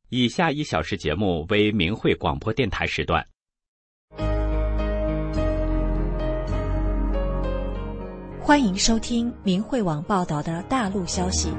以下1小时节目为明慧广播电台时段。 欢迎收听明慧网报道的大陆消息。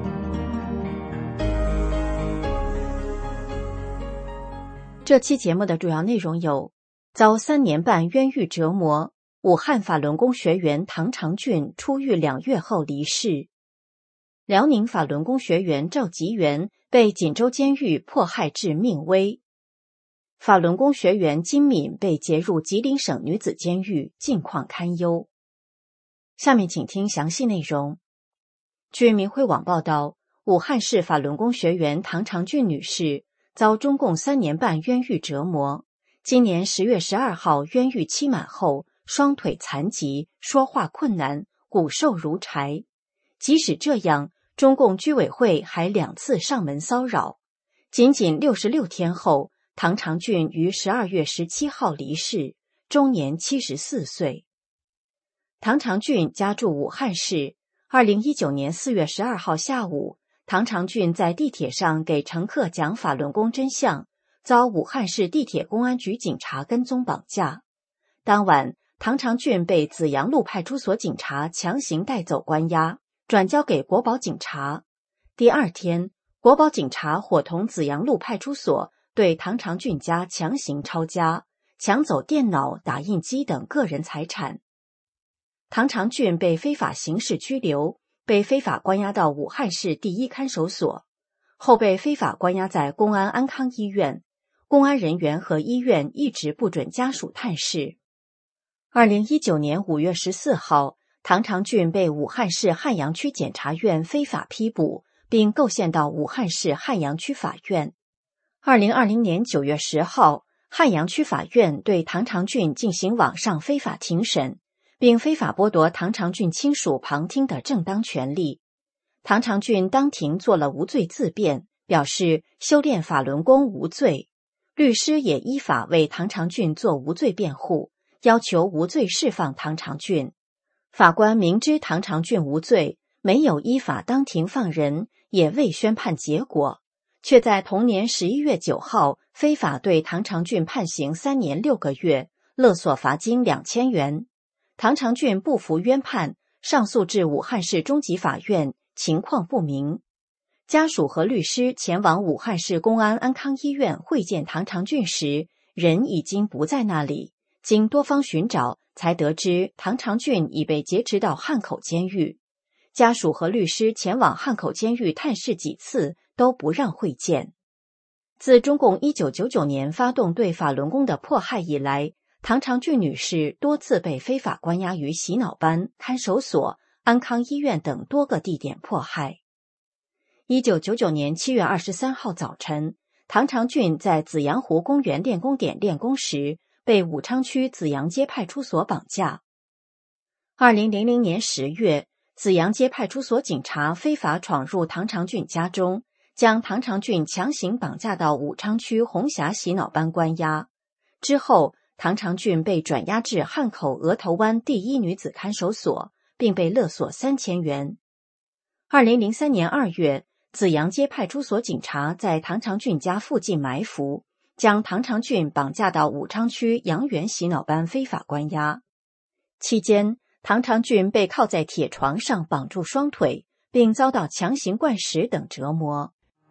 这期节目的主要内容有：遭3年半冤狱折磨，武汉法轮功学员唐长俊出狱2月后离世；辽宁法轮功学员赵吉元被锦州监狱迫害致命危；法轮功学员金敏被劫入吉林省女子监狱，境况堪忧。下面请听详细内容。据明慧网报道，武汉市法轮功学员唐长俊女士遭中共3年半冤狱折磨，今年10月12号冤狱期满后，双腿残疾，说话困难，骨瘦如柴。即使这样，中共居委会还2次上门骚扰。仅仅66天后，唐长俊于12月17号离世，终年74岁。唐长俊家住武汉市。2019年4月12号下午，唐长俊在地铁上给乘客讲法轮功真相，遭武汉市地铁公安局警察跟踪绑架。当晚，唐长俊被紫阳路派出所警察强行带走关押，转交给国保警察。第二天，国保警察伙同紫阳路派出所对唐长俊家强行抄家，抢走电脑、打印机等个人财产。唐长俊被非法刑事拘留，被非法关押到武汉市第一看守所，后被非法关押在公安安康医院。公安人员和医院一直不准家属探视。2019年5月14号，唐长俊被武汉市汉阳区检察院非法批捕，并构陷到武汉市汉阳区法院。2020年9月10号，汉阳区法院对唐长俊进行网上非法庭审，并非法剥夺唐长俊亲属旁听的正当权利。唐长俊当庭做了无罪自辩，表示修炼法轮功无罪。律师也依法为唐长俊做无罪辩护，要求无罪释放唐长俊。法官明知唐长俊无罪，没有依法当庭放人，也未宣判结果，却在同年11月9号非法对唐长俊判刑3年6个月，勒索罚金2000元。唐长俊不服冤判，上诉至武汉市中级法院，情况不明。家属和律师前往武汉市公安安康医院会见唐长俊时，人已经不在那里。经多方寻找，才得知唐长俊已被劫持到汉口监狱。家属和律师前往汉口监狱探视几次，都不让会见。自中共1999年发动对法轮功的迫害以来，唐长俊女士多次被非法关押于洗脑班、看守所、安康医院等多个地点迫害。1999年7月23号早晨，唐长俊在紫阳湖公园练功点练功时，被武昌区紫阳街派出所绑架。2000年10月，紫阳街派出所警察非法闯入唐长俊家中，将唐长俊强行绑架到武昌区红霞洗脑班关押。之后，唐长俊被转押至汉口额头湾第一女子看守所，并被勒索3000元。2003年2月，紫阳街派出所警察在唐长俊家附近埋伏，将唐长俊绑架到武昌区阳源洗脑班非法关押。期间，唐长俊被铐在铁床上绑住双腿，并遭到强行灌食等折磨。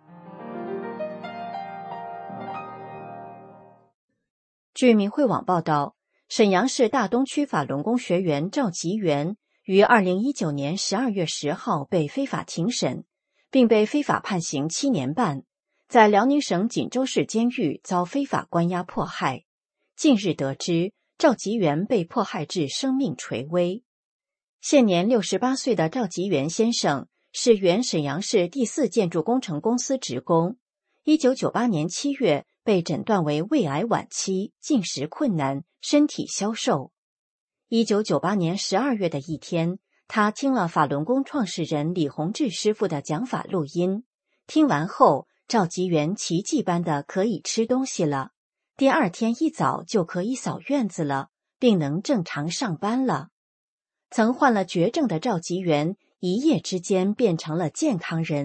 据明慧网报道，沈阳市大东区法轮功学员赵吉元于2019年12月10号被非法庭审，并被非法判刑7年半，在辽宁省锦州市监狱遭非法关押迫害。近日得知，赵吉元被迫害至生命垂危。现年68岁的赵吉元先生是原沈阳市第4建筑工程公司职工，1998年7月被诊断为胃癌晚期，进食困难，身体消瘦。1998年12月的一天，他听了法轮功创始人李洪志师傅的讲法录音，听完后，赵吉元奇迹般的可以吃东西了，第二天一早就可以扫院子了，并能正常上班了。曾患了绝症的赵吉元一夜之间变成了健康人，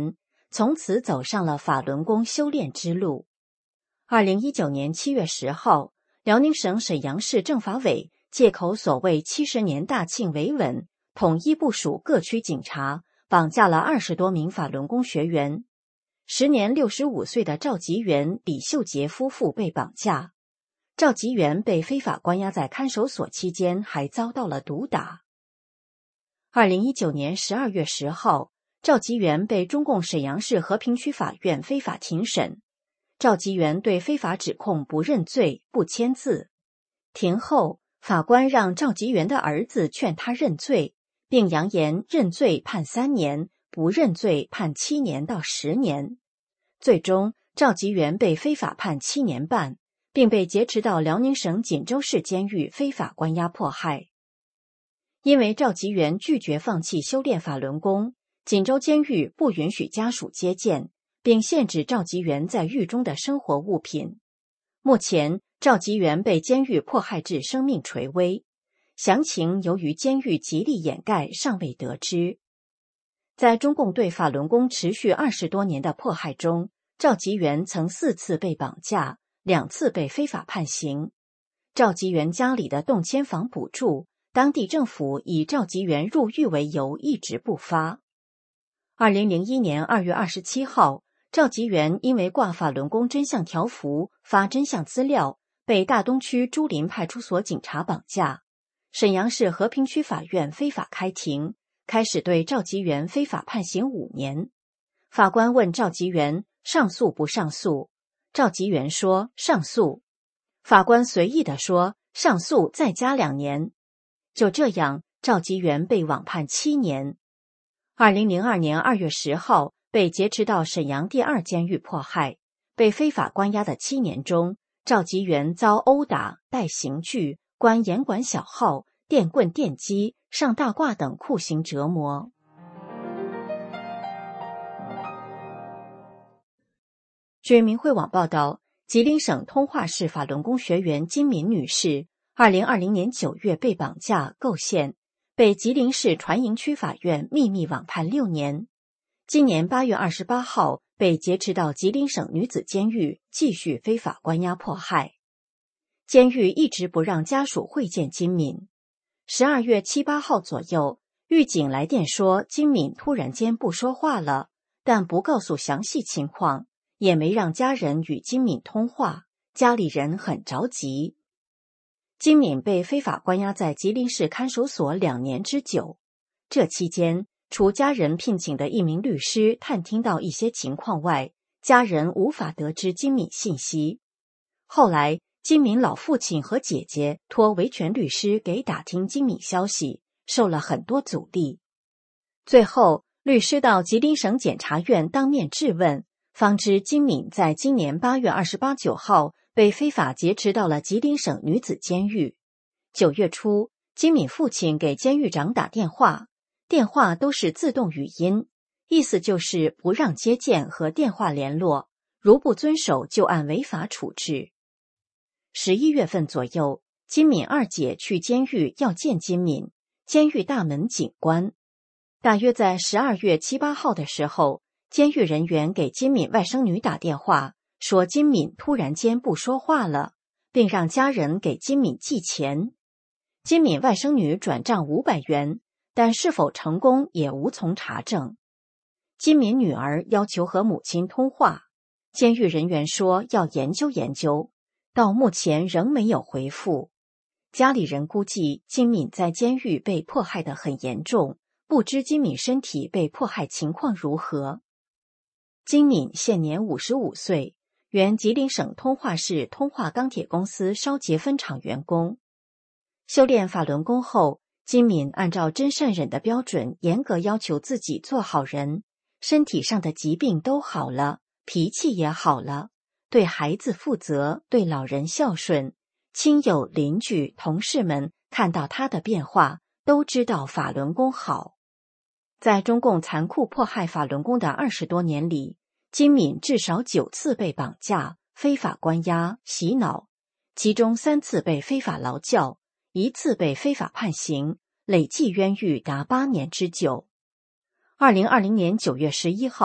从此走上了法轮功修炼之路。2019年7月10号，辽宁省沈阳市政法委借口所谓70年大庆维稳，统一部署各区警察，绑架了20多名法轮功学员。时年65岁的赵吉元、李秀杰夫妇被绑架。赵吉元被非法关押在看守所期间，还遭到了毒打。2019年12月10号，赵吉元被中共沈阳市和平区法院非法庭审。赵吉元对非法指控不认罪、不签字。庭后，法官让赵吉元的儿子劝他认罪，并扬言认罪判3年，不认罪判7年到10年。最终，赵吉元被非法判7年半，并被劫持到辽宁省锦州市监狱非法关押迫害。因为赵吉元拒绝放弃修炼法轮功，锦州监狱不允许家属接见，并限制赵吉元在狱中的生活物品。目前，赵吉元被监狱迫害至生命垂危，详情由于监狱极力掩盖，尚未得知。在中共对法轮功持续20多年的迫害中，赵吉元曾4次被绑架，2次被非法判刑。赵吉元家里的动迁房补助，当地政府以赵吉元入狱为由一直不发。2001年2月27号，赵吉元因为挂法轮功真相条幅、发真相资料，被大东区朱林派出所警察绑架。沈阳市和平区法院非法开庭，开始对赵吉元非法判刑5年。法官问赵吉元上诉不上诉，赵吉元说上诉。法官随意地说上诉再加2年。就这样，赵吉元被网判7年。2002年2月10号，被劫持到沈阳第2监狱迫害。被非法关押的7年中，赵吉元遭殴打、戴刑具、关严管小号、电棍电击、上大褂等酷刑折磨。据明慧网报道，吉林省通化市法轮功学员金敏女士2020年9月被绑架构陷，被吉林市船营区法院秘密网判6年。今年8月28号被劫持到吉林省女子监狱，继续非法关押迫害。监狱一直不让家属会见金敏。12月7、8号左右，狱警来电说金敏突然间不说话了，但不告诉详细情况，也没让家人与金敏通话，家里人很着急。金敏被非法关押在吉林市看守所2年之久，这期间，除家人聘请的一名律师探听到一些情况外，家人无法得知金敏信息。后来，金敏老父亲和姐姐托维权律师给打听金敏消息，受了很多阻力。最后，律师到吉林省检察院当面质问，方知金敏在今年8月28、9号被非法劫持到了吉林省女子监狱。9月初，金敏父亲给监狱长打电话，电话都是自动语音，意思就是不让接见和电话联络，如不遵守就按违法处置。11月份左右，金敏二姐去监狱要见金敏，监狱大门紧关。大约在12月7、8号的时候，监狱人员给金敏外甥女打电话，说金敏突然间不说话了，并让家人给金敏寄钱。金敏外甥女转账500元，但是否成功也无从查证。金敏女儿要求和母亲通话，监狱人员说要研究研究，到目前仍没有回复。家里人估计金敏在监狱被迫害得很严重，不知金敏身体被迫害情况如何。金敏现年55岁，原吉林省通化市通化钢铁公司烧结分厂员工。修炼法轮功后，金敏按照真善忍的标准，严格要求自己做好人，身体上的疾病都好了，脾气也好了，对孩子负责，对老人孝顺，亲友、邻居、同事们看到他的变化，都知道法轮功好。在中共残酷迫害法轮功的20多年里，金敏至少9次被绑架、非法关押、洗脑，其中3次被非法劳教，1次被非法判刑，累计冤狱达8年之久。2020年9月11号，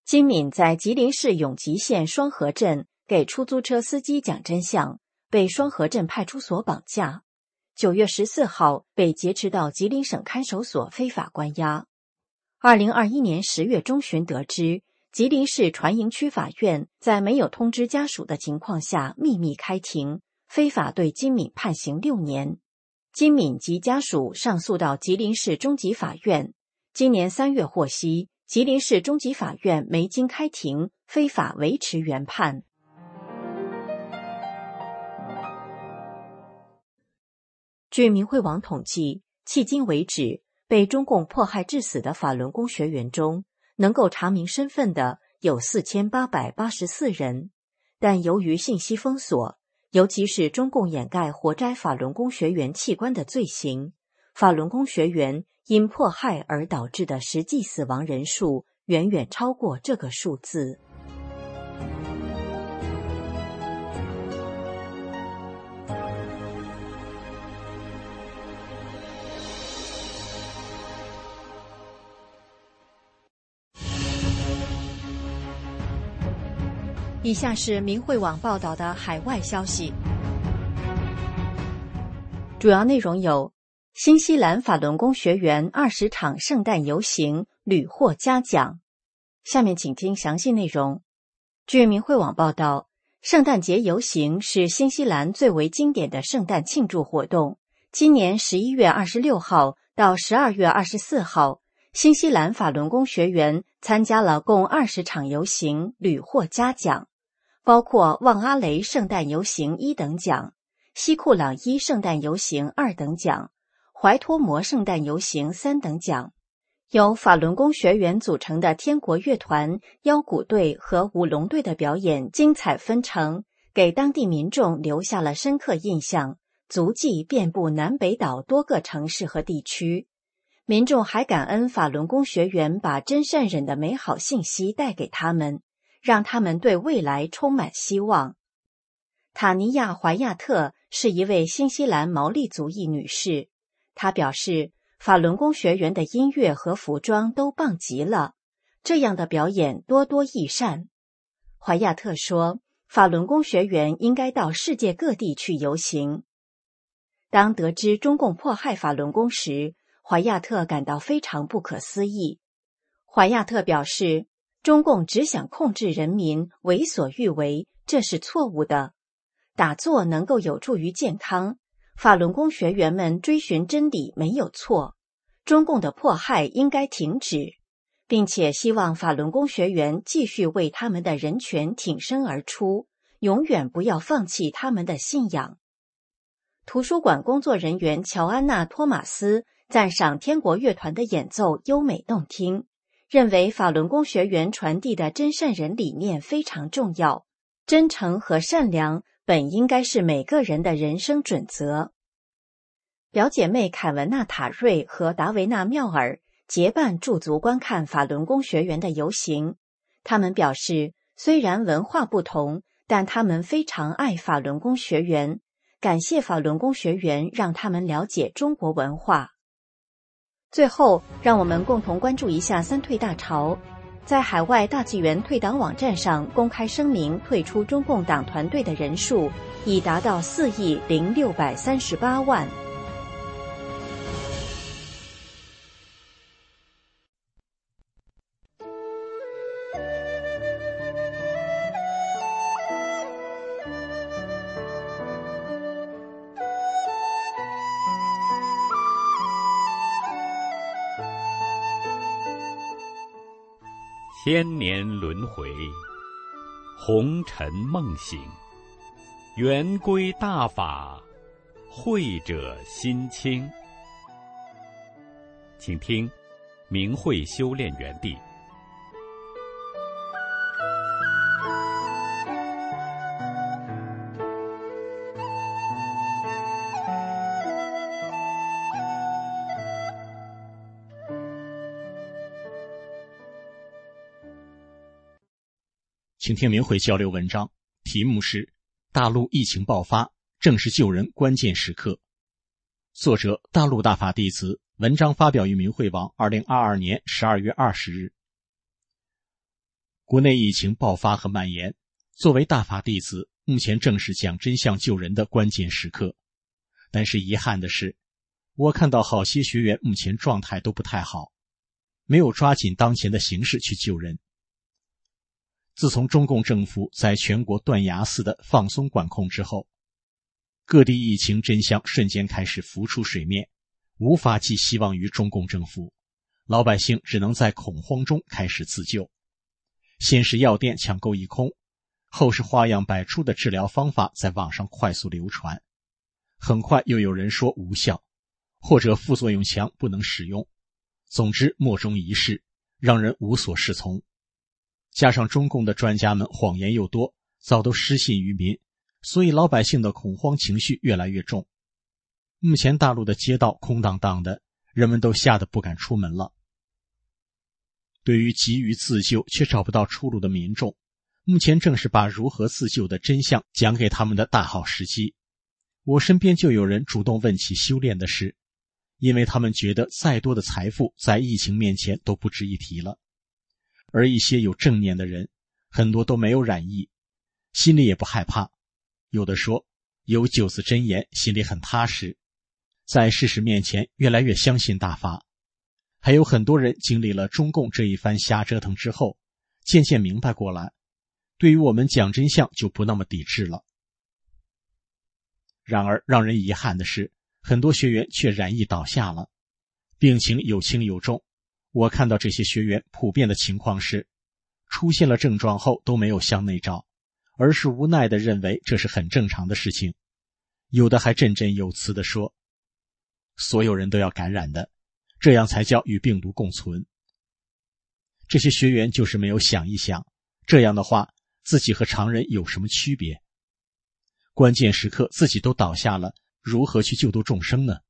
金敏在吉林市永吉县双河镇给出租车司机讲真相，被双河镇派出所绑架。9月14号被劫持到吉林省看守所非法关押。2021年10月中旬得知，吉林市船营区法院在没有通知家属的情况下秘密开庭，非法对金敏判刑6年。金敏及家属上诉到吉林市中级法院，今年3月获悉，吉林市中级法院没经开庭，非法维持原判。据明慧网统计，迄今为止，被中共迫害致死的法轮功学员中，能够查明身份的有4884人，但由于信息封锁，尤其是中共掩盖活摘法轮功学员器官的罪行，法轮功学员因迫害而导致的实际死亡人数远远超过这个数字。以下是明慧网报道的海外消息，主要内容有：新西兰法轮功学员20场圣诞游行屡获嘉奖。下面请听详细内容。据明慧网报道，圣诞节游行是新西兰最为经典的圣诞庆祝活动。今年11月26号到12月24号，新西兰法轮功学员参加了共20场游行，屡获嘉奖，包括旺阿雷圣诞游行1等奖、西库朗伊圣诞游行2等奖、怀托摩圣诞游行3等奖。由法轮功学员组成的天国乐团、腰鼓队和舞龙队的表演精彩纷呈，给当地民众留下了深刻印象，足迹遍布南北岛多个城市和地区。民众还感恩法轮功学员把真善忍的美好信息带给他们，让他们对未来充满希望。塔尼亚·怀亚特是一位新西兰毛利族裔女士，她表示，法轮功学员的音乐和服装都棒极了，这样的表演多多益善。怀亚特说，法轮功学员应该到世界各地去游行。当得知中共迫害法轮功时，怀亚特感到非常不可思议。怀亚特表示，中共只想控制人民，为所欲为，这是错误的。打坐能够有助于健康，法轮功学员们追寻真理没有错，中共的迫害应该停止，并且希望法轮功学员继续为他们的人权挺身而出，永远不要放弃他们的信仰。图书馆工作人员乔安娜·托马斯赞赏天国乐团的演奏优美动听，认为法轮功学员传递的真善忍理念非常重要，真诚和善良本应该是每个人的人生准则。表姐妹凯文娜·塔瑞和达维娜·妙尔结伴驻足观看法轮功学员的游行。他们表示，虽然文化不同，但他们非常爱法轮功学员，感谢法轮功学员让他们了解中国文化。最后，让我们共同关注一下三退大潮。在海外大纪元退党网站上公开声明退出中共党团队的人数已达到4.0638亿。 千年轮回，红尘梦醒，圆规大法，慧者心清。请听明慧修炼园地。 请听明慧交流文章，题目是大陆疫情爆发，正是救人关键时刻。作者大陆大法弟子，文章发表于明慧网2022年12月20日。 国内疫情爆发和蔓延，作为大法弟子，目前正是讲真相救人的关键时刻。但是遗憾的是，我看到好些学员目前状态都不太好，没有抓紧当前的形势去救人。自从中共政府在全国断崖式的放松管控之后，各地疫情真相瞬间开始浮出水面，无法寄希望于中共政府，老百姓只能在恐慌中开始自救。先是药店抢购一空，后是花样百出的治疗方法在网上快速流传，很快又有人说无效，或者副作用强不能使用，总之莫衷一是，让人无所适从。加上中共的专家们谎言又多，早都失信于民，所以老百姓的恐慌情绪越来越重。目前大陆的街道空荡荡的，人们都吓得不敢出门了。对于急于自救却找不到出路的民众，目前正是把如何自救的真相讲给他们的大好时机。我身边就有人主动问起修炼的事，因为他们觉得再多的财富在疫情面前都不值一提了。而一些有正念的人，很多都没有染疫，心里也不害怕。有的说有九字真言，心里很踏实，在事实面前越来越相信大法。还有很多人经历了中共这一番瞎折腾之后，渐渐明白过来，对于我们讲真相就不那么抵制了。然而让人遗憾的是，很多学员却染疫倒下了，病情有轻有重。我看到这些学员普遍的情况是，出现了症状后都没有向内找，而是无奈地认为这是很正常的事情。有的还振振有词地说，所有人都要感染的，这样才叫与病毒共存。这些学员就是没有想一想，这样的话，自己和常人有什么区别？关键时刻自己都倒下了，如何去救度众生呢？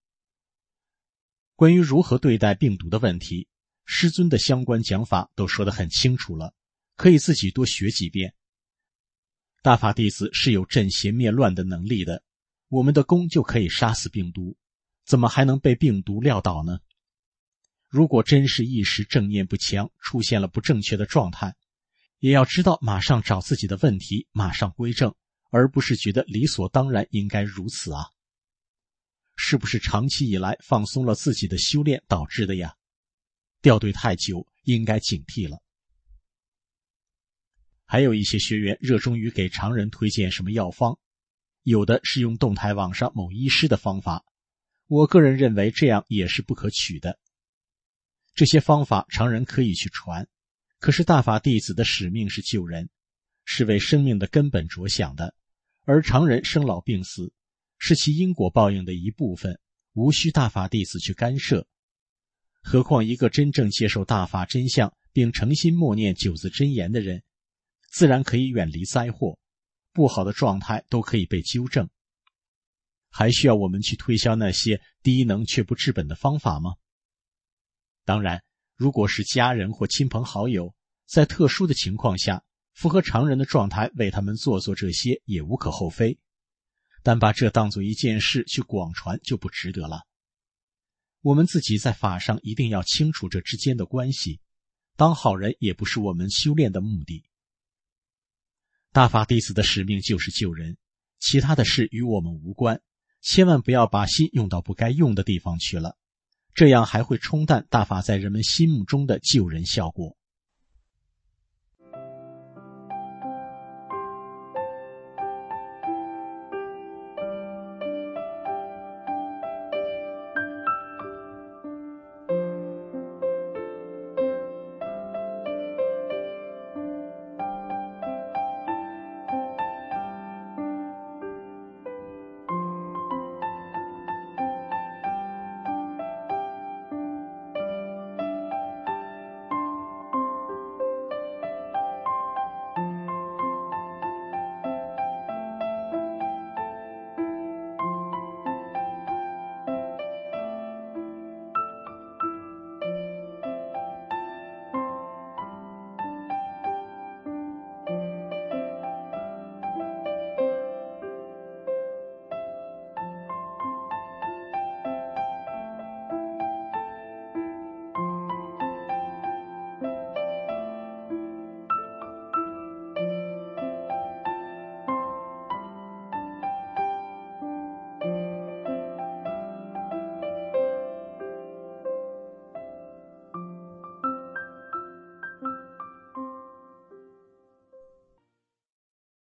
关于如何对待病毒的问题，师尊的相关讲法都说得很清楚了，可以自己多学几遍。大法弟子是有镇邪灭乱的能力的，我们的功就可以杀死病毒，怎么还能被病毒撂倒呢？如果真是一时正念不强，出现了不正确的状态，也要知道马上找自己的问题，马上归正，而不是觉得理所当然应该如此啊。是不是长期以来放松了自己的修炼导致的呀？掉队太久，应该警惕了。还有一些学员热衷于给常人推荐什么药方，有的是用动态网上某医师的方法，我个人认为这样也是不可取的。这些方法常人可以去传，可是大法弟子的使命是救人，是为生命的根本着想的，而常人生老病死是其因果报应的一部分，无需大法弟子去干涉。何况一个真正接受大法真相并诚心默念九字真言的人，自然可以远离灾祸，不好的状态都可以被纠正。还需要我们去推销那些低能却不治本的方法吗？当然，如果是家人或亲朋好友，在特殊的情况下，符合常人的状态为他们做这些也无可厚非，但把这当作一件事去广传就不值得了。我们自己在法上一定要清楚这之间的关系，当好人也不是我们修炼的目的。大法弟子的使命就是救人，其他的事与我们无关，千万不要把心用到不该用的地方去了，这样还会冲淡大法在人们心目中的救人效果。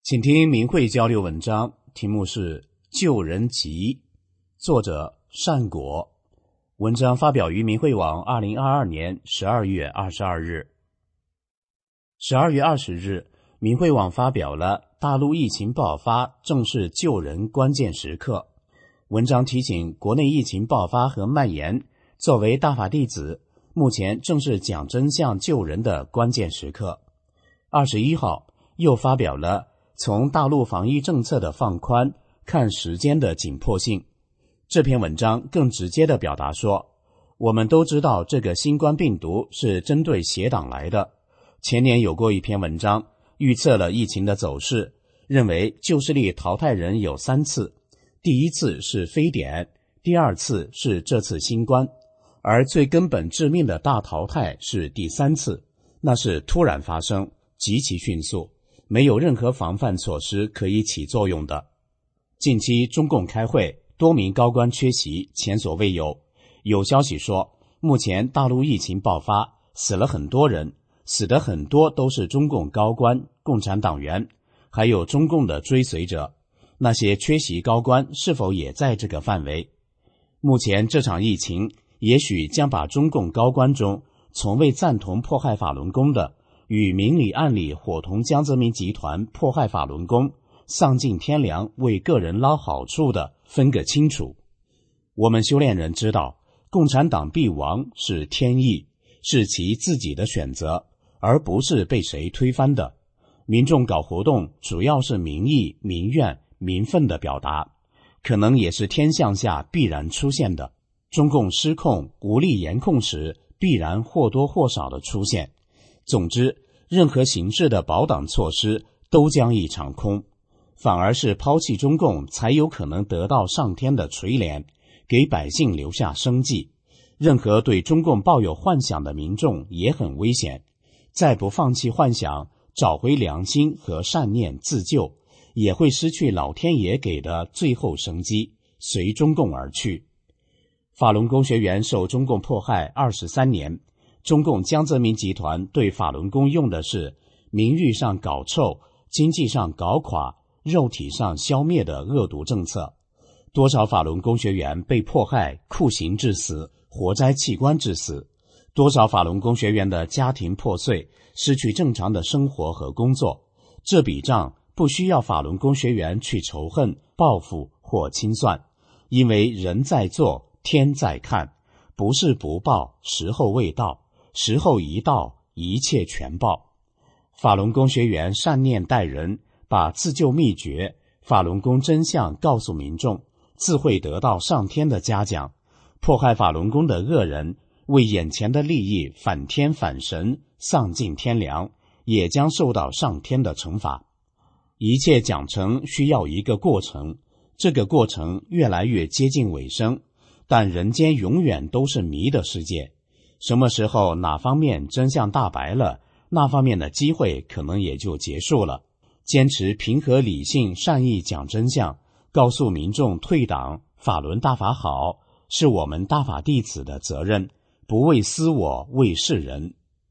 请听明慧交流文章，题目是《救人急》，作者善果。文章发表于明慧网2022年12月22日。12月20日，明慧网发表了大陆疫情爆发正是救人关键时刻。文章提醒国内疫情爆发和蔓延，作为大法弟子，目前正是讲真相救人的关键时刻。21号又发表了从大陆防疫政策的放宽看时间的紧迫性。这篇文章更直接地表达说，我们都知道这个新冠病毒是针对邪党来的。前年有过一篇文章预测了疫情的走势，认为旧势力淘汰人有3次，第一次是非典，第二次是这次新冠，而最根本致命的大淘汰是第3次，那是突然发生，极其迅速，没有任何防范措施可以起作用的。近期中共开会，多名高官缺席，前所未有。有消息说，目前大陆疫情爆发，死了很多人，死的很多都是中共高官、共产党员，还有中共的追随者。那些缺席高官是否也在这个范围？目前这场疫情也许将把中共高官中从未赞同迫害法轮功的，与明里暗里伙同江泽民集团迫害法轮功，丧尽天良为个人捞好处的分个清楚。我们修炼人知道，共产党必亡是天意，是其自己的选择，而不是被谁推翻的。民众搞活动主要是民意、民怨、民愤的表达，可能也是天象下必然出现的。中共失控无力严控时，必然或多或少的出现。总之，任何形式的保党措施都将一场空，反而是抛弃中共才有可能得到上天的垂怜，给百姓留下生计。任何对中共抱有幻想的民众也很危险，再不放弃幻想，找回良心和善念自救，也会失去老天爷给的最后生机，随中共而去。法轮功学员受中共迫害23年，中共江泽民集团对法轮功用的是名誉上搞臭、经济上搞垮、肉体上消灭的恶毒政策。多少法轮功学员被迫害、酷刑致死、活摘器官致死，多少法轮功学员的家庭破碎，失去正常的生活和工作。这笔账不需要法轮功学员去仇恨、报复或清算，因为人在做，天在看，不是不报，时候未到，时候一到，一切全报。法轮功学员善念待人，把自救秘诀、法轮功真相告诉民众，自会得到上天的嘉奖。迫害法轮功的恶人，为眼前的利益反天反神，丧尽天良，也将受到上天的惩罚。一切讲成需要一个过程，这个过程越来越接近尾声，但人间永远都是谜的世界。什么时候哪方面真相大白了，那方面的机会可能也就结束了。坚持平和理性善意讲真相，告诉民众退党，法轮大法好，是我们大法弟子的责任，不为私我，为世人。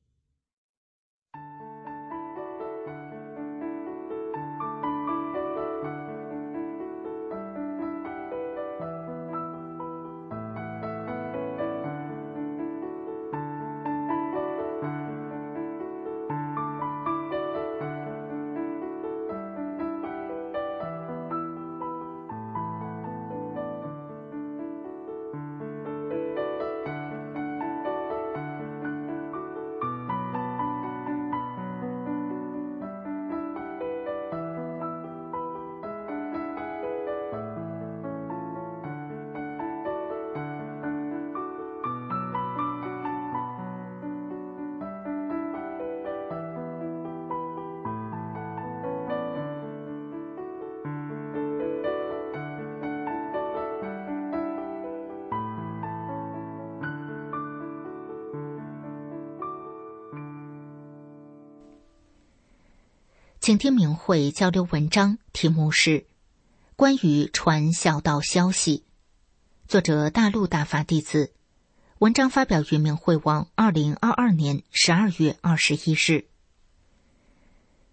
请听明慧交流文章，题目是关于传孝道消息，作者大陆大法弟子，文章发表于明慧网2022年12月21日。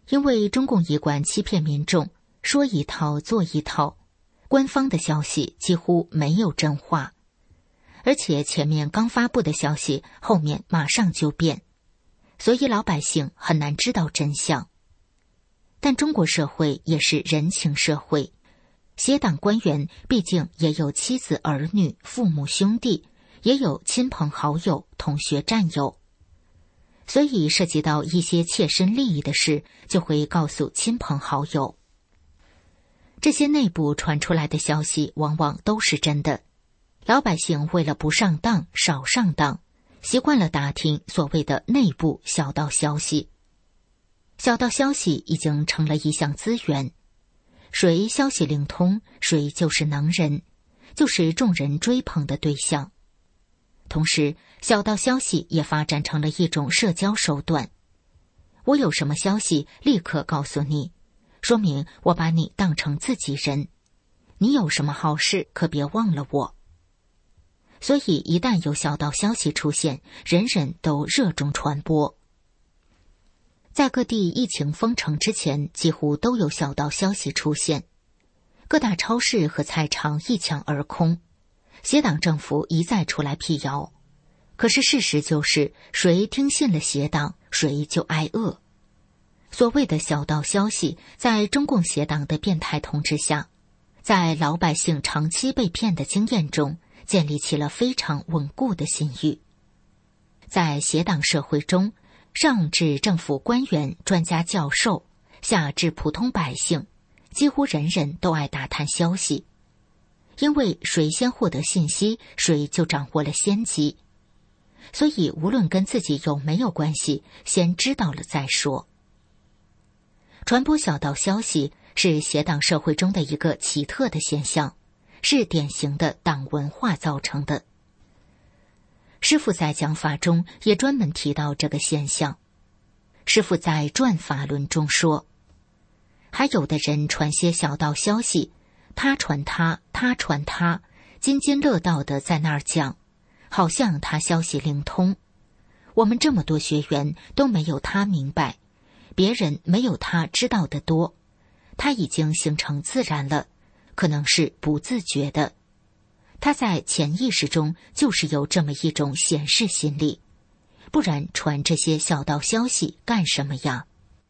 因为中共一贯欺骗民众，说一套做一套，官方的消息几乎没有真话，而且前面刚发布的消息后面马上就变，所以老百姓很难知道真相。但中国社会也是人情社会，协党官员毕竟也有妻子儿女、父母兄弟，也有亲朋好友、同学战友，所以涉及到一些切身利益的事，就会告诉亲朋好友。这些内部传出来的消息往往都是真的，老百姓为了不上当、少上当，习惯了打听所谓的内部小道消息。小道消息已经成了一项资源，谁消息灵通，谁就是能人，就是众人追捧的对象。同时，小道消息也发展成了一种社交手段。我有什么消息立刻告诉你，说明我把你当成自己人。你有什么好事可别忘了我。所以一旦有小道消息出现，人人都热衷传播。在各地疫情封城之前，几乎都有小道消息出现，各大超市和菜场一抢而空，协党政府一再出来辟谣。可是事实就是，谁听信了协党，谁就挨饿。所谓的小道消息，在中共协党的变态统治下，在老百姓长期被骗的经验中，建立起了非常稳固的信誉。在协党社会中，上至政府官员、专家教授，下至普通百姓，几乎人人都爱打探消息，因为谁先获得信息，谁就掌握了先机。所以无论跟自己有没有关系，先知道了再说。传播小道消息是协党社会中的一个奇特的现象，是典型的党文化造成的。师父在讲法中也专门提到这个现象。师父在传法论中说，还有的人传些小道消息，他传他，他传他，津津乐道的在那儿讲，好像他消息灵通。我们这么多学员都没有他明白，别人没有他知道的多，他已经形成自然了，可能是不自觉的。他在潜意识中就是有这么一种显示心理，不然传这些小道消息干什么呀？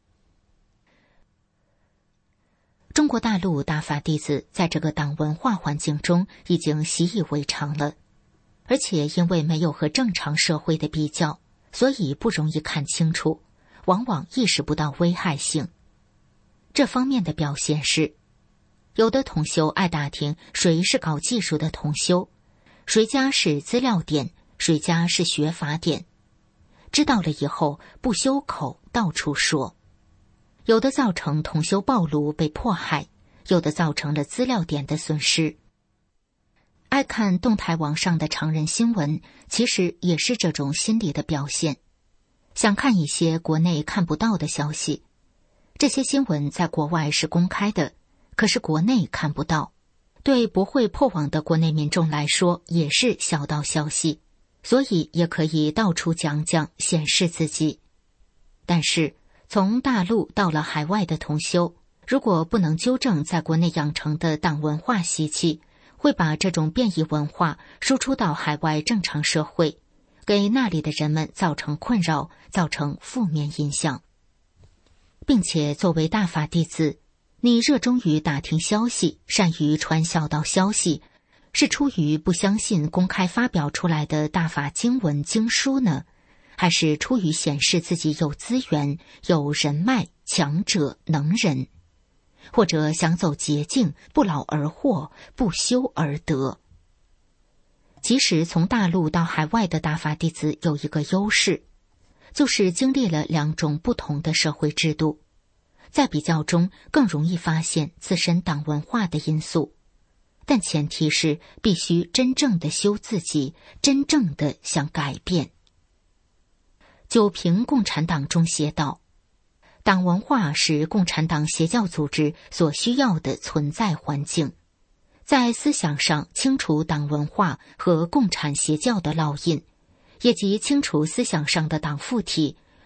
中国大陆大法弟子在这个党文化环境中已经习以为常了，而且因为没有和正常社会的比较，所以不容易看清楚，往往意识不到危害性。这方面的表现是，有的同修爱打听谁是搞技术的同修，谁家是资料点，谁家是学法点，知道了以后不修口，到处说。有的造成同修暴露被迫害，有的造成了资料点的损失。爱看动态网上的常人新闻，其实也是这种心理的表现，想看一些国内看不到的消息。这些新闻在国外是公开的，可是国内看不到，对不会破网的国内民众来说也是小道消息，所以也可以到处讲讲，显示自己。但是从大陆到了海外的同修，如果不能纠正在国内养成的党文化习气，会把这种变异文化输出到海外正常社会，给那里的人们造成困扰，造成负面影响。并且作为大法弟子，你热衷于打听消息，善于传小道消息，是出于不相信公开发表出来的大法经文经书呢，还是出于显示自己有资源、有人脉、强者、能人，或者想走捷径，不劳而获，不修而得？其实从大陆到海外的大法弟子有一个优势，就是经历了两种不同的社会制度，在比较中更容易发现自身党文化的因素，但前提是必须真正的修自己，真正的想改变。九评共产党中写道，党文化是共产党邪教组织所需要的存在环境，在思想上清除党文化和共产邪教的烙印，也即清除思想上的党附体，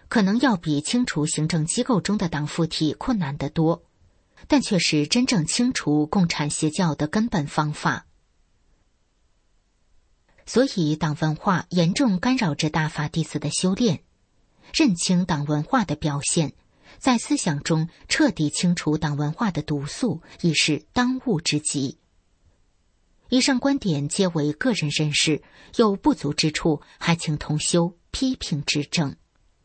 可能要比清除行政机构中的党附体困难得多，但却是真正清除共产邪教的根本方法。所以党文化严重干扰着大法弟子的修炼，认清党文化的表现，在思想中彻底清除党文化的毒素，已是当务之急。以上观点皆为个人认识，有不足之处，还请同修批评指正。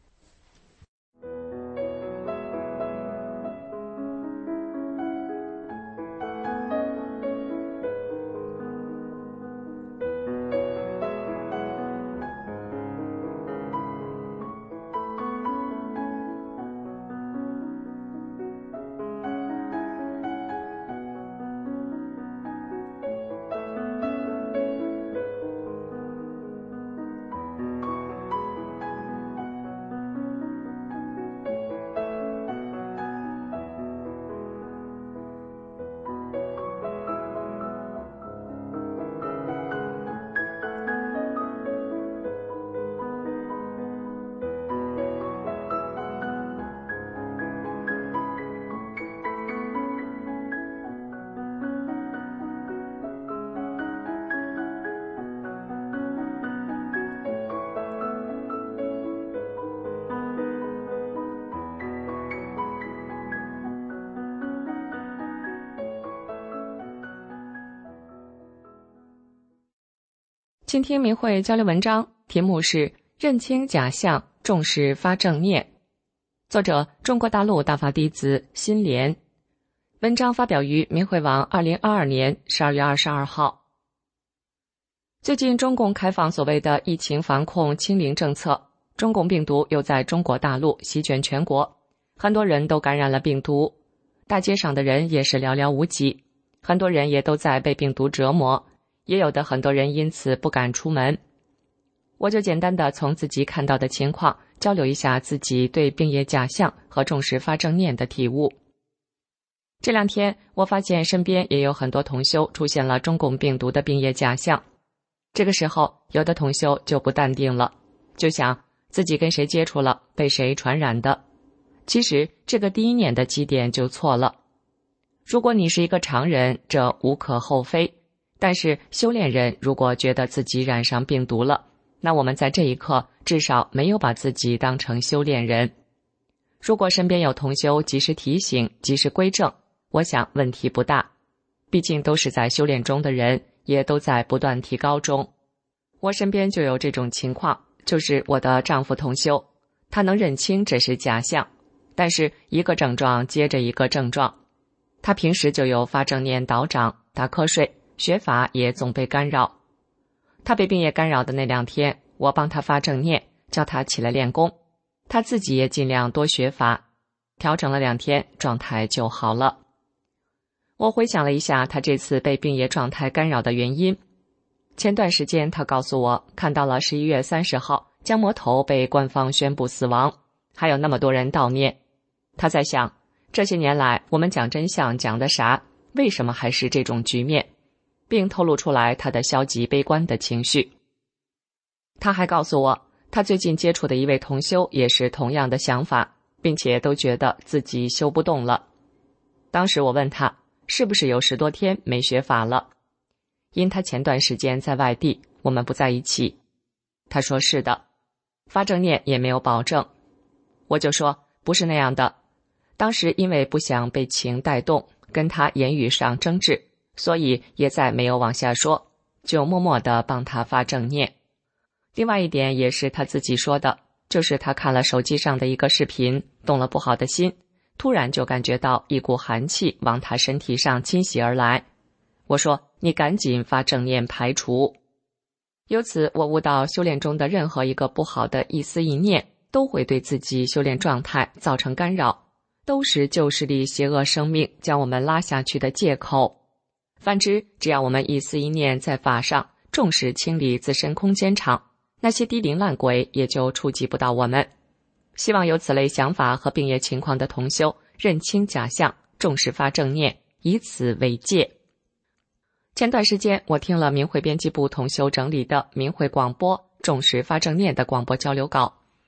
倾听明慧交流文章，题目是认清假象，重视发正念。作者中国大陆大法弟子辛莲。文章发表于明慧网2022年12月22号。最近中共开放所谓的疫情防控清零政策，中共病毒又在中国大陆席卷全国，很多人都感染了病毒，大街上的人也是寥寥无几，很多人也都在被病毒折磨，也有的很多人因此不敢出门。我就简单的从自己看到的情况交流一下自己对病业假象和重视发正念的体悟。这两天我发现身边也有很多同修出现了中共病毒的病业假象，这个时候有的同修就不淡定了，就想自己跟谁接触了，被谁传染的。其实这个第一念的基点就错了。如果你是一个常人，这无可厚非，但是修炼人如果觉得自己染上病毒了，那我们在这一刻至少没有把自己当成修炼人。如果身边有同修及时提醒，及时归正，我想问题不大，毕竟都是在修炼中的人，也都在不断提高中。我身边就有这种情况，就是我的丈夫同修，他能认清这是假象，但是一个症状接着一个症状。他平时就有发正念倒掌、打瞌睡，学法也总被干扰。他被病业干扰的那2天，我帮他发正念，叫他起来练功，他自己也尽量多学法，调整了2天，状态就好了。我回想了一下他这次被病业状态干扰的原因。前段时间他告诉我看到了11月30号江魔头被官方宣布死亡，还有那么多人悼念。他在想，这些年来我们讲真相讲的啥，为什么还是这种局面，并透露出来他的消极悲观的情绪。他还告诉我，他最近接触的一位同修也是同样的想法，并且都觉得自己修不动了。当时我问他是不是有10多天没学法了，因他前段时间在外地，我们不在一起。他说是的，发正念也没有保证。我就说不是那样的，当时因为不想被情带动，跟他言语上争执，所以也再没有往下说，就默默地帮他发正念。另外一点也是他自己说的，就是他看了手机上的一个视频，动了不好的心，突然就感觉到一股寒气往他身体上侵袭而来。我说你赶紧发正念排除。由此我悟到，修炼中的任何一个不好的一思一念，都会对自己修炼状态造成干扰，都是旧势力邪恶生命将我们拉下去的借口。反之，只要我们一思一念在法上重视清理自身空间场，那些低灵烂鬼也就触及不到我们。希望有此类想法和病业情况的同修认清假象，重视发正念，以此为戒。前段时间我听了明慧编辑部同修整理的明慧广播重视发正念的广播交流稿，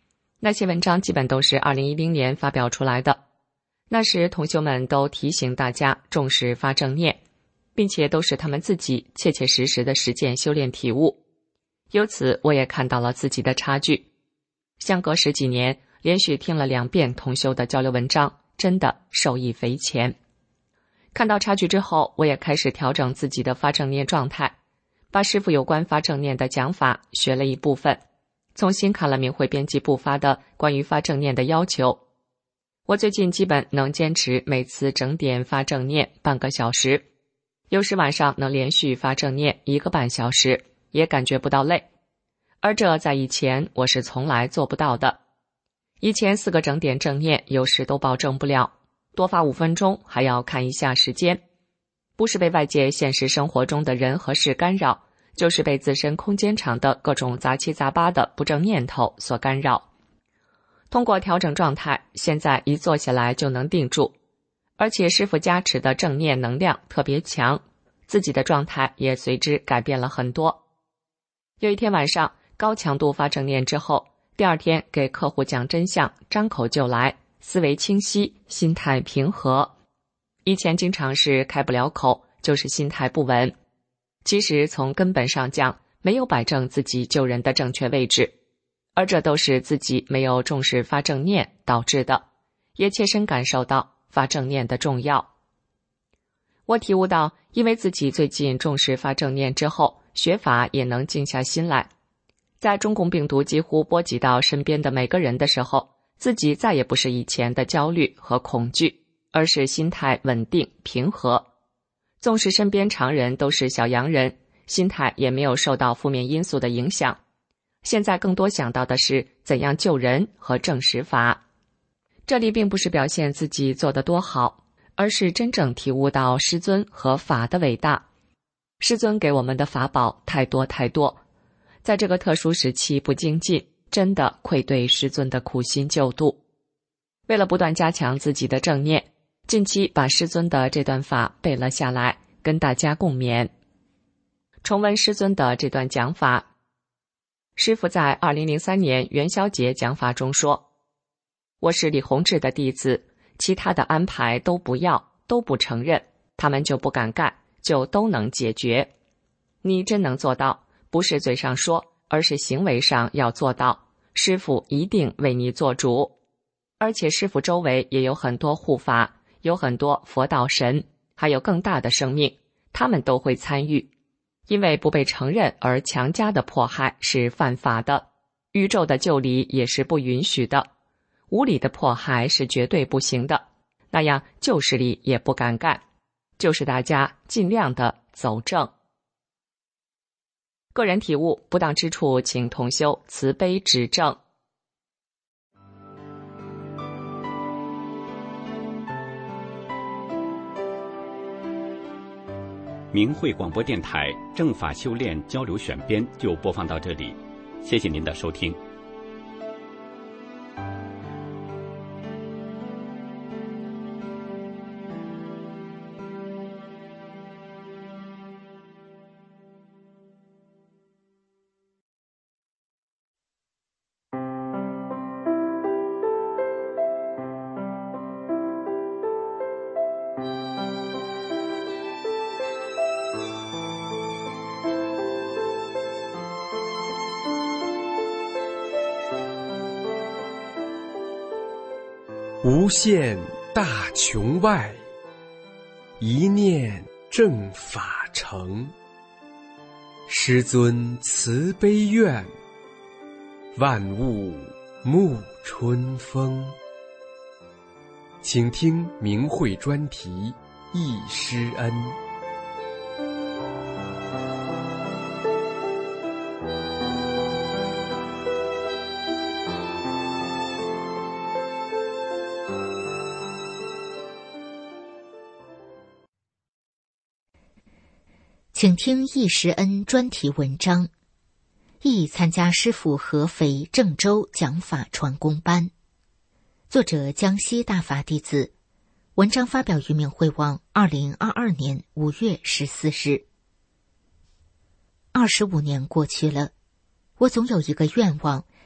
那些文章基本都是2010年发表出来的。那时同修们都提醒大家重视发正念，并且都是他们自己切切实实的实践修炼体悟。由此我也看到了自己的差距。相隔10几年，连续听了2遍同修的交流文章，真的受益匪浅。看到差距之后，我也开始调整自己的发正念状态，把师父有关发正念的讲法学了一部分，重新看了明慧编辑部发的关于发正念的要求。我最近基本能坚持每次整点发正念半个小时，有时晚上能连续发正念1个半小时，也感觉不到累。而这在以前我是从来做不到的。以前4个整点正念有时都保证不了，多发5分钟还要看一下时间，不是被外界现实生活中的人和事干扰，就是被自身空间场的各种杂七杂八的不正念头所干扰。通过调整状态，现在一坐下来就能定住，而且师父加持的正念能量特别强，自己的状态也随之改变了很多。有一天晚上高强度发正念之后，第2天给客户讲真相，张口就来，思维清晰，心态平和。以前经常是开不了口，就是心态不稳。其实从根本上讲，没有摆正自己救人的正确位置，而这都是自己没有重视发正念导致的，也切身感受到发正念的重要。我体悟到，因为自己最近重视发正念之后，学法也能静下心来。在中共病毒几乎波及到身边的每个人的时候，自己再也不是以前的焦虑和恐惧，而是心态稳定平和。纵使身边常人都是小洋人，心态也没有受到负面因素的影响。现在更多想到的是怎样救人和正实法。这里并不是表现自己做得多好，而是真正体悟到师尊和法的伟大。师尊给我们的法宝太多太多，在这个特殊时期不精进，真的愧对师尊的苦心救度。为了不断加强自己的正念，近期把师尊的这段法背了下来，跟大家共勉。重温师尊的这段讲法。师父在2003年元宵节讲法中说，我是李洪志的弟子，其他的安排都不要，都不承认，他们就不敢干，就都能解决。你真能做到，不是嘴上说，而是行为上要做到，师父一定为你做主。而且师父周围也有很多护法，有很多佛道神，还有更大的生命，他们都会参与。因为不被承认而强加的迫害是犯法的，宇宙的救理也是不允许的，无理的迫害是绝对不行的，那样旧势力也不敢干，就是大家尽量的走正。个人体悟，不当之处请同修慈悲指正。 明慧广播电台正法修炼交流选编就播放到这里，谢谢您的收听。 无限大穹外，一念正法成。师尊慈悲愿，万物沐春风。请听明慧专题忆师恩。 请听忆师恩专题文章，忆参加师父合肥、郑州讲法传功班，作者江西大法弟子，文章发表于明慧网2022年5月14日。25年过去了，我总有一个愿望，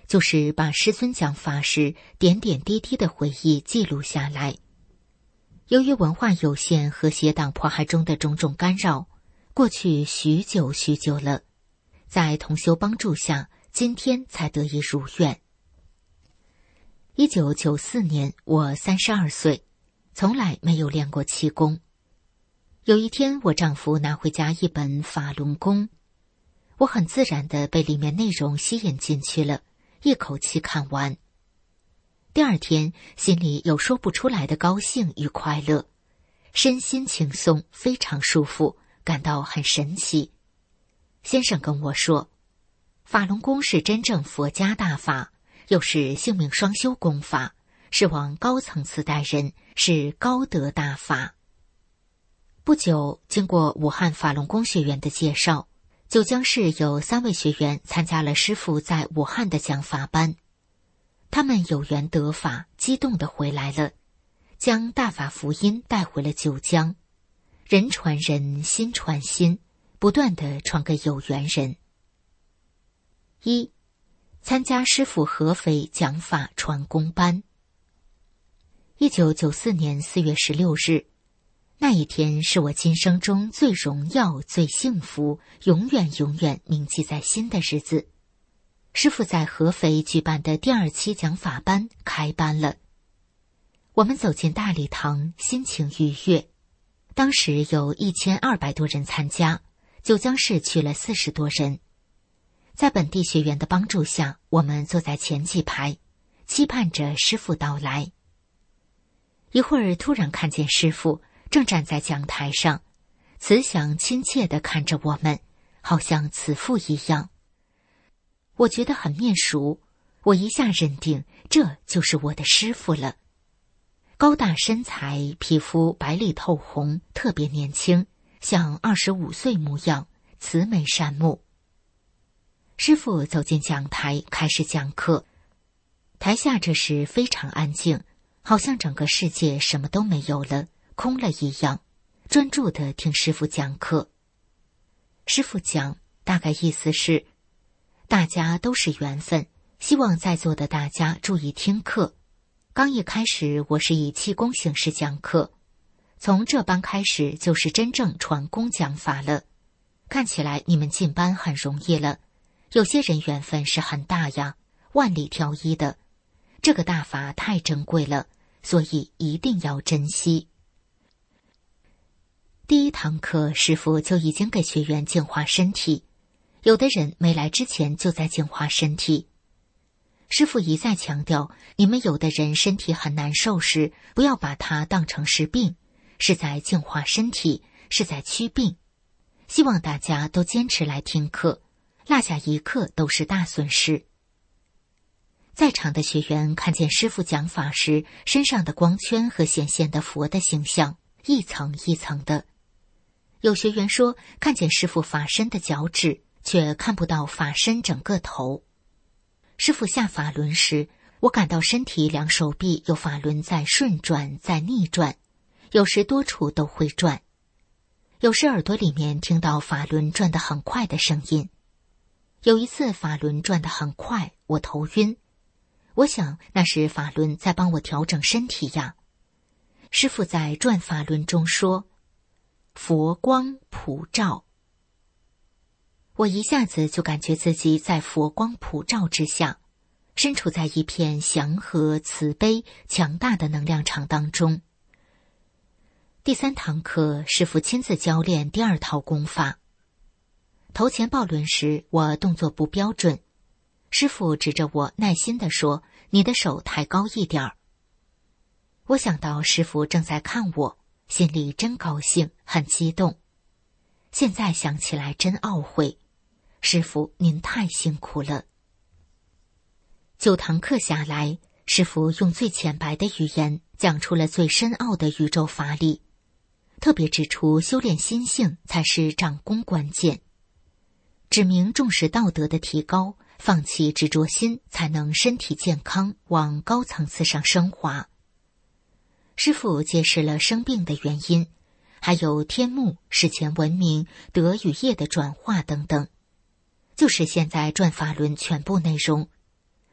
就是把师尊讲法时点点滴滴的回忆记录下来。由于文化有限和邪党迫害中的种种干扰，过去许久了，在同修帮助下，今天才得以如愿。1994年，我32岁，从来没有练过气功。有一天，我丈夫拿回家一本法轮功，我很自然地被里面内容吸引进去了，一口气看完。第二天，心里有说不出来的高兴与快乐，身心轻松，非常舒服，感到很神奇。先生跟我说，法轮功是真正佛家大法，又是性命双修功法，是往高层次带人，是高德大法。不久，经过武汉法轮功学员的介绍，九江市有3位学员参加了师父在武汉的讲法班。他们有缘得法，激动地回来了，将大法福音带回了九江，人传人，心传心，不断地传给有缘人。1. 参加师父合肥讲法传功班。1994年4月16日，那一天是我今生中最荣耀、最幸福、永远铭记在心的日子。师父在合肥举办的第2期讲法班开班了。我们走进大礼堂，心情愉悦。当时有1200多人参加，九江市去了40多人。在本地学员的帮助下，我们坐在前几排，期盼着师父到来。一会儿突然看见师父正站在讲台上，慈祥亲切地看着我们，好像慈父一样。我觉得很面熟，我一下认定这就是我的师父了。高大身材，皮肤白里透红，特别年轻，像25岁模样，慈眉善目。师父走进讲台，开始讲课。台下这时非常安静，好像整个世界什么都没有了，空了一样，专注地听师父讲课。师父讲，大概意思是大家都是缘分，希望在座的大家注意听课。刚一开始，我是以气功形式讲课，从这班开始就是真正传功讲法了。看起来你们进班很容易了，有些人缘分是很大呀，万里挑一的。这个大法太珍贵了，所以一定要珍惜。第1堂课，师父就已经给学员净化身体，有的人没来之前就在净化身体。师父一再强调，你们有的人身体很难受时，不要把它当成是病，是在净化身体，是在驱病。希望大家都坚持来听课，落下一课都是大损失。在场的学员看见师父讲法时，身上的光圈和显现的佛的形象，一层一层的。有学员说，看见师父法身的脚趾，却看不到法身整个头。师父下法轮时，我感到身体2手臂有法轮在顺转，在逆转，有时多处都会转，有时耳朵里面听到法轮转得很快的声音。有一次法轮转得很快，我头晕，我想那是法轮在帮我调整身体呀。师父在转法轮中说，佛光普照。我一下子就感觉自己在佛光普照之下，身处在一片祥和、慈悲、强大的能量场当中。第3堂课，师父亲自教练第2套功法。头前抱轮时，我动作不标准，师父指着我耐心地说，你的手抬高一点儿。我想到师父正在看我，心里真高兴，很激动。现在想起来真懊悔，师父您太辛苦了。9堂课下来，师父用最浅白的语言讲出了最深奥的宇宙法理，特别指出修炼心性才是长功关键，指明重视道德的提高，放弃执着心，才能身体健康，往高层次上升华。师父揭示了生病的原因，还有天目、史前文明、德与业的转化等等，就是现在转法轮全部内容。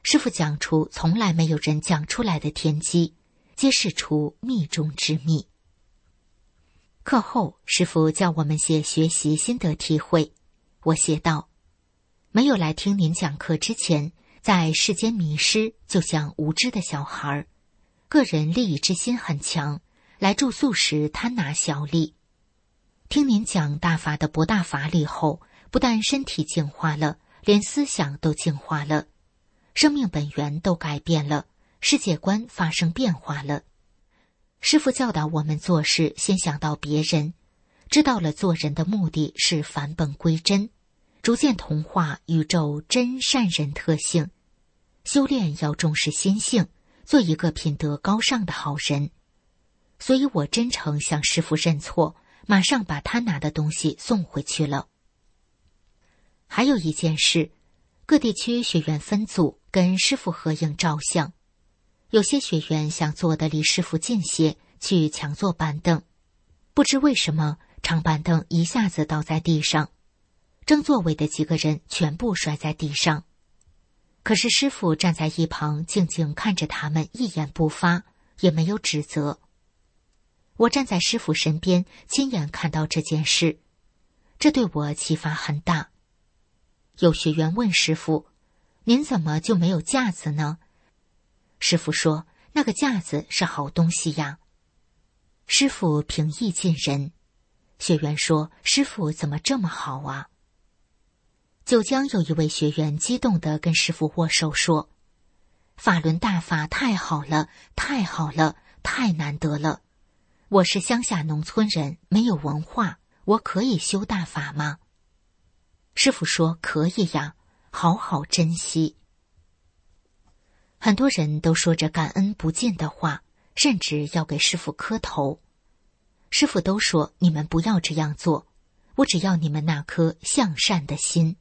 师父讲出从来没有人讲出来的天机，揭示出秘中之秘。课后，师父叫我们写学习心得体会。我写道：没有来听您讲课之前，在世间迷失，就像无知的小孩，个人利益之心很强，来住宿时贪拿小利。听您讲大法的博大法理后，不但身体净化了，连思想都净化了，生命本源都改变了，世界观发生变化了。师父教导我们做事先想到别人，知道了做人的目的是返本归真，逐渐同化宇宙真善人特性。修炼要重视心性，做一个品德高尚的好人。所以我真诚向师父认错，马上把他拿的东西送回去了。还有一件事，各地区学员分组跟师父合影照相，有些学员想坐得离师父近些，去抢坐板凳，不知为什么长板凳一下子倒在地上，争座位的几个人全部摔在地上。可是师父站在一旁静静看着他们，一言不发，也没有指责。我站在师父身边，亲眼看到这件事，这对我启发很大。有学员问师父：您怎么就没有架子呢？师父说：那个架子是好东西呀。师父平易近人。学员说：师父怎么这么好啊？九江有一位学员激动地跟师父握手说：法轮大法太好了，太好了，太难得了。我是乡下农村人，没有文化，我可以修大法吗？师父说：可以呀，好好珍惜。很多人都说着感恩不尽的话，甚至要给师父磕头。师父都说：你们不要这样做，我只要你们那颗向善的心。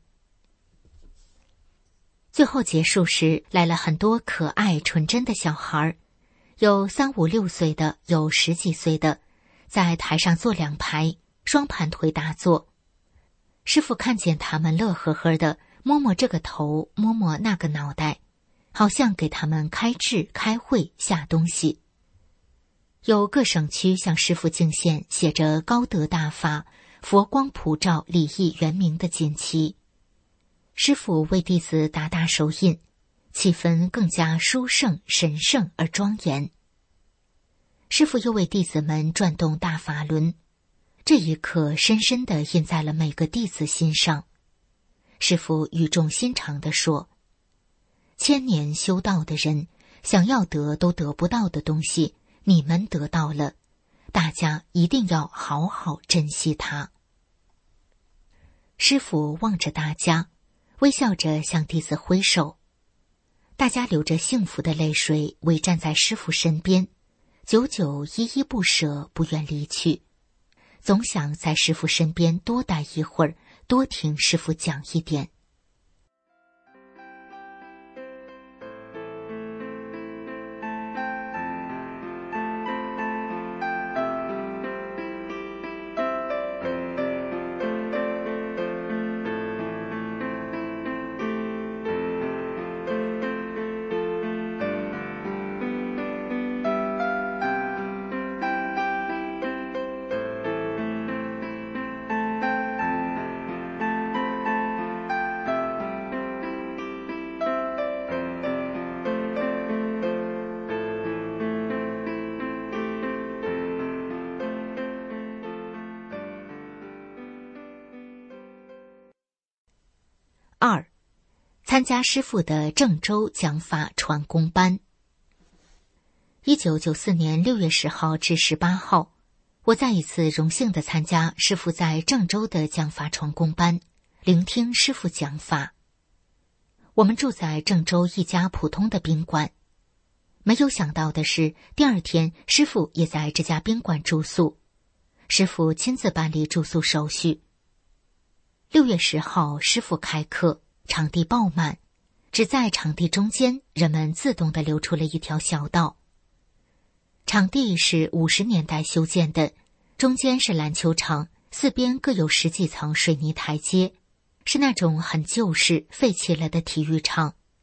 最后结束时，来了很多可爱纯真的小孩，有3、5、6岁的，有10几岁的，在台上坐2排，双盘腿打坐。师父看见他们乐呵呵的，摸摸这个头，摸摸那个脑袋，好像给他们开智、开会、下东西。有各省区向师父敬献写着高德大法、佛光普照、礼义圆明的锦旗。师父为弟子打打手印，气氛更加殊胜、神圣而庄严。师父又为弟子们转动大法轮，这一刻深深地印在了每个弟子心上。师父语重心长地说：1000年修道的人，想要得都得不到的东西，你们得到了，大家一定要好好珍惜它。师父望着大家，微笑着向弟子挥手。大家流着幸福的泪水，围站在师父身边，久久依依不舍，不愿离去，总想在师父身边多待一会儿，多听师父讲一点。2. 参加师父的郑州讲法传功班。1994年6月10号至18号，我再一次荣幸地参加师父在郑州的讲法传功班，聆听师父讲法。我们住在郑州一家普通的宾馆，没有想到的是，第二天师父也在这家宾馆住宿，师父亲自办理住宿手续。6月10号，师父开课，场地爆满，只在场地中间，人们自动地留出了一条小道。场地是50年代修建的，中间是篮球场，四边各有10几层水泥台阶，是那种很旧式废弃了的体育场。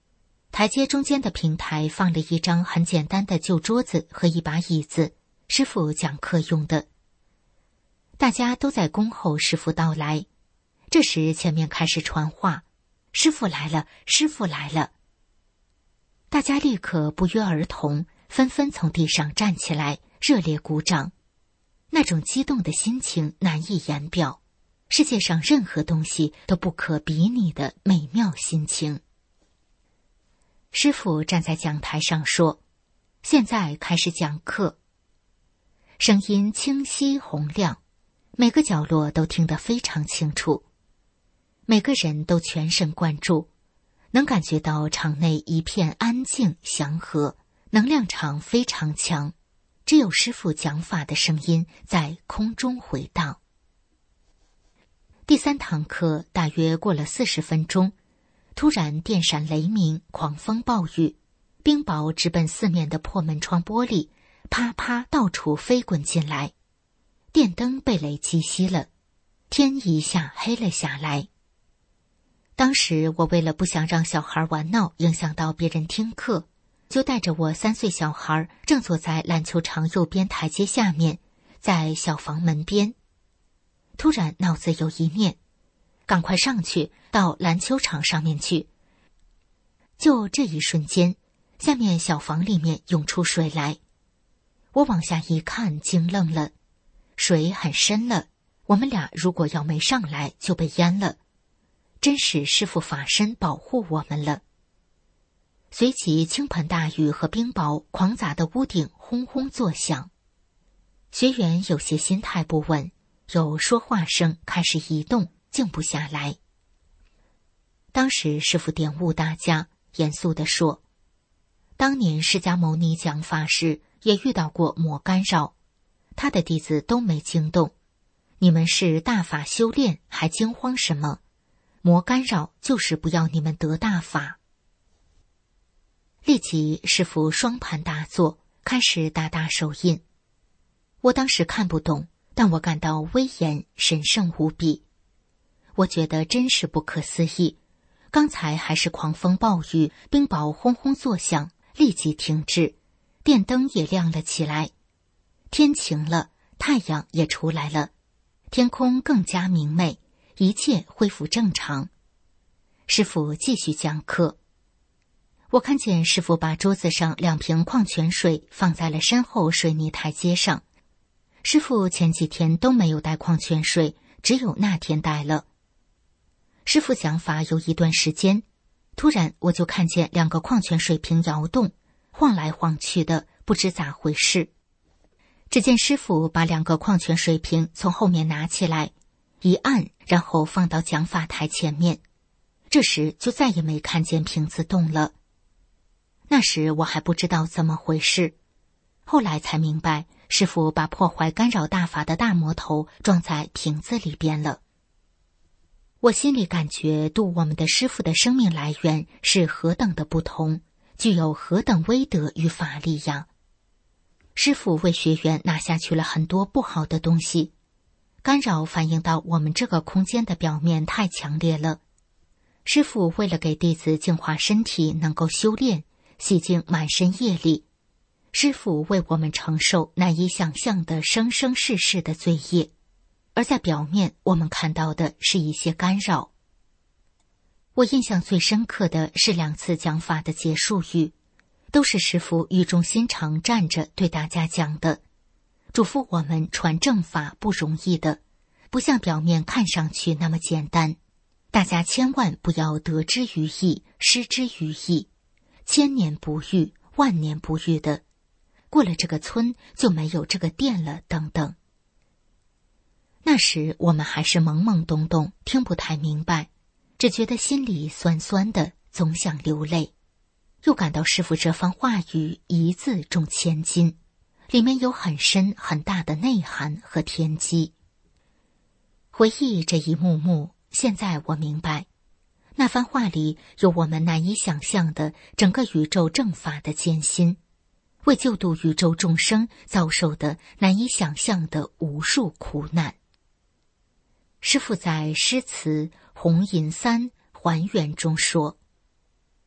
台阶中间的平台放了一张很简单的旧桌子和一把椅子，师父讲课用的。大家都在恭候师父到来。这时前面开始传话：“师父来了，师父来了。”大家立刻不约而同，纷纷从地上站起来，热烈鼓掌。那种激动的心情难以言表，世界上任何东西都不可比拟的美妙心情。师父站在讲台上说：“现在开始讲课。”声音清晰洪亮，每个角落都听得非常清楚，每个人都全神贯注，能感觉到场内一片安静祥和，能量场非常强，只有师父讲法的声音在空中回荡。第3堂课大约过了40分钟，突然电闪雷鸣，狂风暴雨，冰雹直奔四面的破门窗玻璃，啪啪到处飞滚进来，电灯被雷击熄了，天一下黑了下来。当时我为了不想让小孩玩闹影响到别人听课，就带着我3岁小孩正坐在篮球场右边台阶下面，在小房门边。突然脑子有一念，赶快上去到篮球场上面去。就这一瞬间，下面小房里面涌出水来，我往下一看，惊愣了，水很深了，我们俩如果要没上来就被淹了，真是师父法身保护我们了。随即倾盆大雨和冰雹狂砸的屋顶轰轰作响，学员有些心态不稳，有说话声开始移动，静不下来。当时师父点悟大家，严肃地说：“当年释迦牟尼讲法时也遇到过魔干扰，他的弟子都没惊动，你们是大法修炼，还惊慌什么？魔干扰就是不要你们得大法。”立即师父双盘打坐，开始打打手印。我当时看不懂，但我感到威严神圣无比，我觉得真是不可思议。刚才还是狂风暴雨，冰雹轰轰作响，立即停止，电灯也亮了起来，天晴了，太阳也出来了，天空更加明媚，一切恢复正常。师父继续讲课。我看见师父把桌子上2瓶矿泉水放在了身后水泥台阶上。师父前几天都没有带矿泉水，只有那天带了。师父讲法有一段时间，突然我就看见2个矿泉水瓶摇动，晃来晃去的，不知咋回事。只见师父把2个矿泉水瓶从后面拿起来，一按，然后放到讲法台前面。这时就再也没看见瓶子动了。那时我还不知道怎么回事，后来才明白，师父把破坏干扰大法的大魔头装在瓶子里边了。我心里感觉度我们的师父的生命来源是何等的不同，具有何等威德与法力呀！师父为学员拿下去了很多不好的东西，干扰反映到我们这个空间的表面太强烈了。师父为了给弟子净化身体，能够修炼，洗净满身业力，师父为我们承受难以想象的生生世世的罪业，而在表面我们看到的是一些干扰。我印象最深刻的是2次讲法的结束语，都是师父语重心长站着对大家讲的，嘱咐我们传正法不容易的，不像表面看上去那么简单，大家千万不要得之于意，失之于意，千年不遇，万年不遇的，过了这个村就没有这个店了，等等。那时我们还是懵懵懂懂，听不太明白，只觉得心里酸酸的，总想流泪。又感到师父这番话语一字重千金，里面有很深很大的内涵和天机。回忆这一幕幕，现在我明白，那番话里有我们难以想象的整个宇宙正法的艰辛，为救度宇宙众生遭受的难以想象的无数苦难。师父在诗词《红银三还原》中说：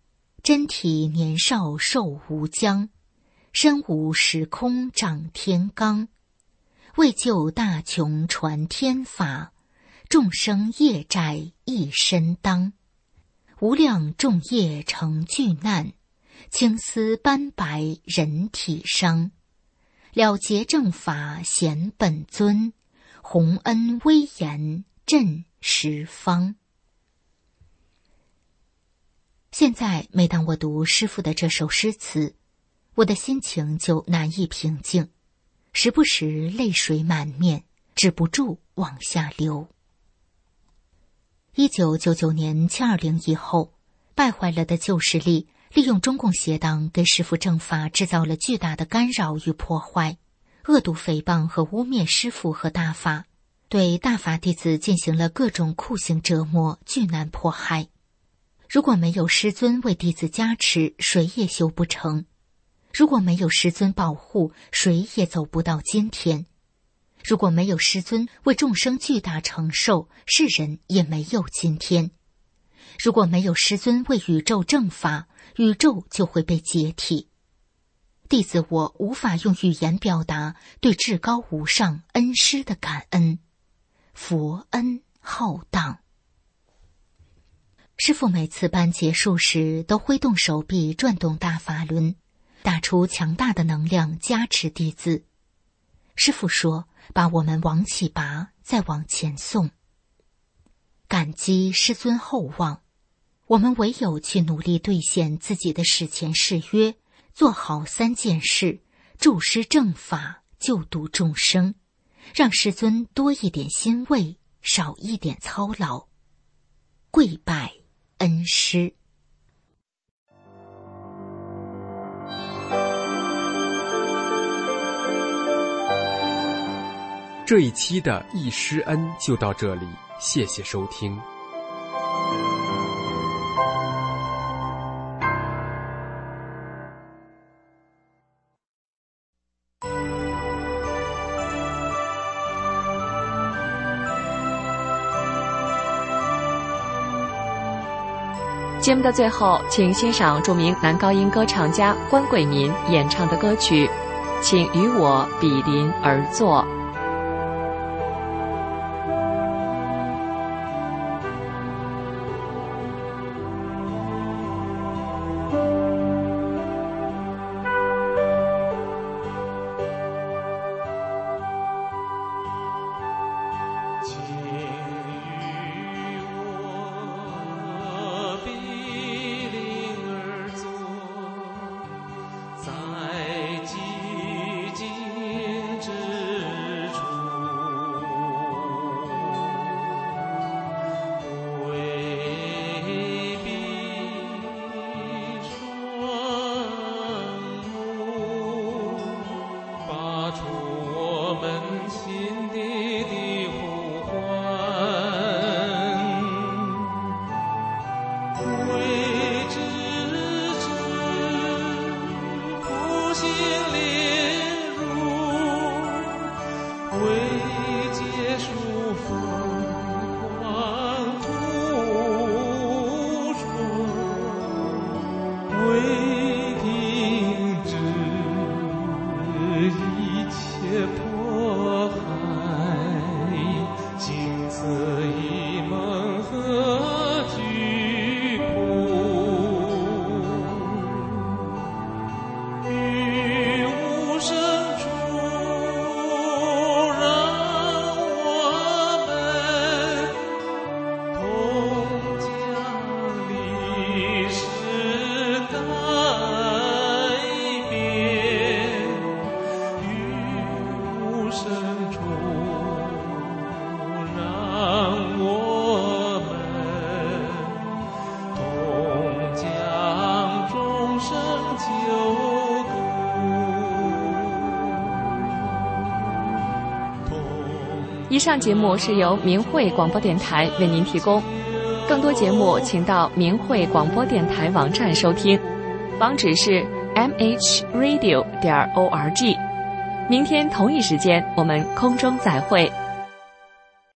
真体年少寿无疆，身无时空长天罡。为救大穷传天法，众生业债一身当。无量众业成巨难，青丝斑白人体伤。了结正法显本尊，洪恩威严震十方。现在每当我读师父的这首诗词，我的心情就难以平静，时不时泪水满面，止不住往下流。1999年720以后，败坏了的旧势力利用中共邪党给师父正法制造了巨大的干扰与破坏，恶毒诽谤和污蔑师父和大法，对大法弟子进行了各种酷刑折磨、巨难迫害。如果没有师尊为弟子加持，谁也修不成；如果没有师尊保护，谁也走不到今天；如果没有师尊为众生巨大承受，世人也没有今天；如果没有师尊为宇宙正法，宇宙就会被解体。弟子我无法用语言表达对至高无上恩师的感恩，佛恩浩荡。师父每次班结束时都挥动手臂转动大法轮，打出强大的能量加持弟子。师父说，把我们往起拔，再往前送。感激师尊厚望，我们唯有去努力兑现自己的史前誓约，做好3件事，助师正法，救度众生，让师尊多一点欣慰，少一点操劳。跪拜恩师。 这一期的忆师恩就到这里，谢谢收听。 节目的最后，请欣赏著名男高音歌唱家关贵民演唱的歌曲《请与我比邻而坐》。以上节目是由明慧广播电台为您提供，更多节目请到明慧广播电台网站收听，网址是 mhradio.org。明天同一时间我们空中再会。